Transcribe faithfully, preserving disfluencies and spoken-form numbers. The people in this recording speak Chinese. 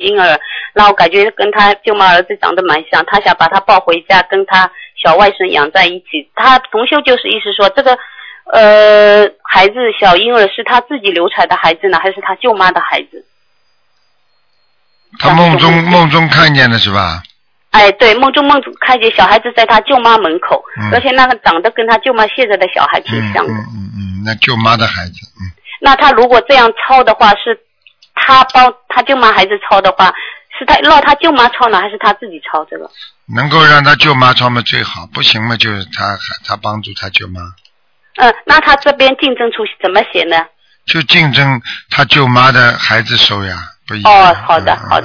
婴儿，然后感觉跟他舅妈儿子长得蛮像，他想把他抱回家跟他小外甥养在一起。他同修就是意思说这个呃孩子小婴儿是他自己流产的孩子呢，还是他舅妈的孩子？ 他梦中梦中看见的是吧？ 哎，对，梦中梦中看见小孩子在他舅妈门口， 嗯、 而且那个长得跟他舅妈现在的小孩挺像的。 嗯嗯嗯，那舅妈的孩子，嗯。 那他如果这样抄的话，是他帮他舅妈孩子抄的话，是他让他舅妈抄呢，还是他自己抄这个？ 能够让他舅妈抄嘛最好，不行嘛就是他他帮助他舅妈。 嗯，那他这边竞争出怎么写呢？ 就竞争他舅妈的孩子收呀，不一样。 哦，好的，好的。